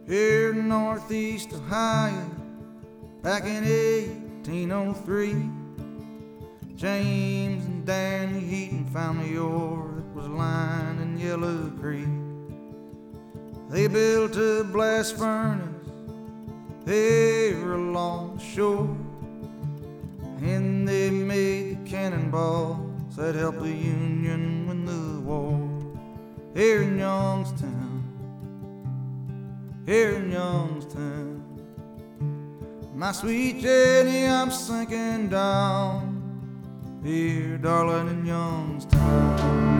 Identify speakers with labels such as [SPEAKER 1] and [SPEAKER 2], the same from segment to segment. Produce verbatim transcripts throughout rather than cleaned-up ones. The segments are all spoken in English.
[SPEAKER 1] here in Northeast Ohio, back in eighteen oh three. James and Danny Heaton found the ore that was lying in Yellow Creek. They built a blast furnace there along the shore, and they made the cannonballs that helped the Union win the war. Here in Youngstown, here in Youngstown, my sweet Jenny, I'm sinking down here, darling, in Youngstown.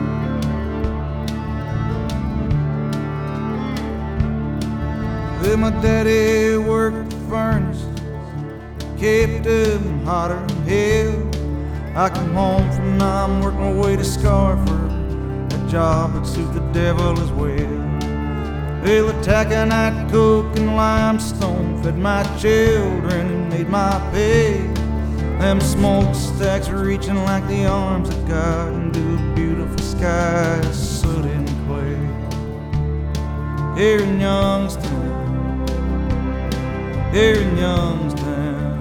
[SPEAKER 1] Well, my daddy worked the furnace, kept them hotter than hell. I come home from Nam, work my way to Scarford, a job that suit the devil as well. Well, the taconite, coke, and limestone fed my children and made my pay. Them smokestacks reaching like the arms of God into a beautiful sky, soot and clay. Here in Youngstown, here in Youngstown,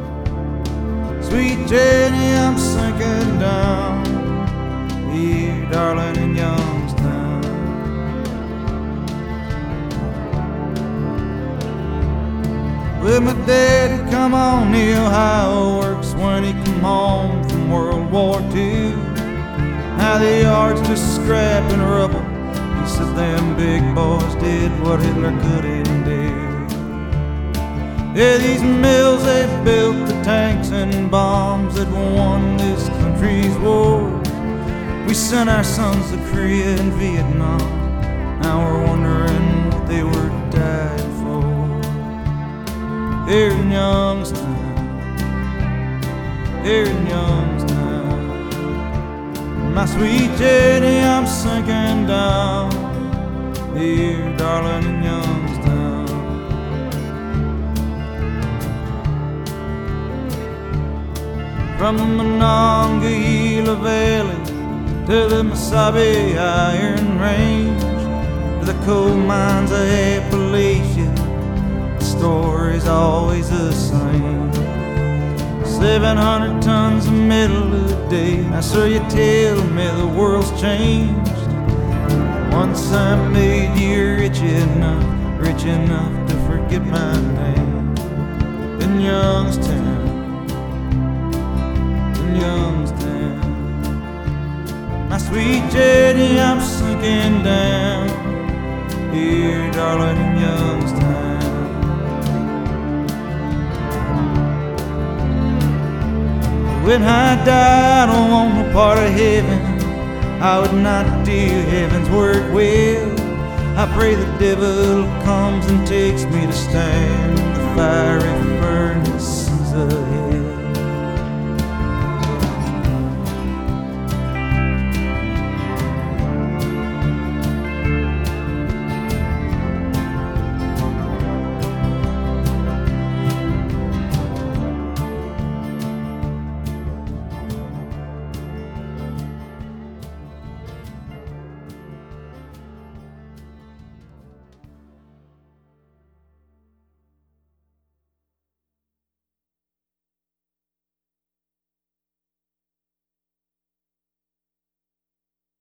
[SPEAKER 1] sweet Jenny, I'm sinking down here, darling, in Youngstown. Well, my daddy come on the Ohio Works when he come home from World War Two. Now the yard's just scrap and rubble. He said them big boys did what Hitler couldn't do. Yeah, these mills, they built the tanks and bombs that won this country's war. We sent our sons to Korea and Vietnam. Now we're wondering what they were dying for. Here in Youngstown, here in Youngstown, my sweet Jenny, I'm sinking down here, darling, in Youngstown. From the Monongahela Valley to the Mesabi Iron Range to the coal mines of Appalachia, the story's always the same. Seven hundred tons of metal a day. Now, sir, you tell me the world's changed. Once I made you rich enough, rich enough to forget my name. In Youngstown, in Youngstown, my sweet Jenny, I'm sinking down here, darling, in Youngstown. When I die, I don't want no part of heaven. I would not do heaven's work well. I pray the devil comes and takes me to stand the fiery furnaces of hell.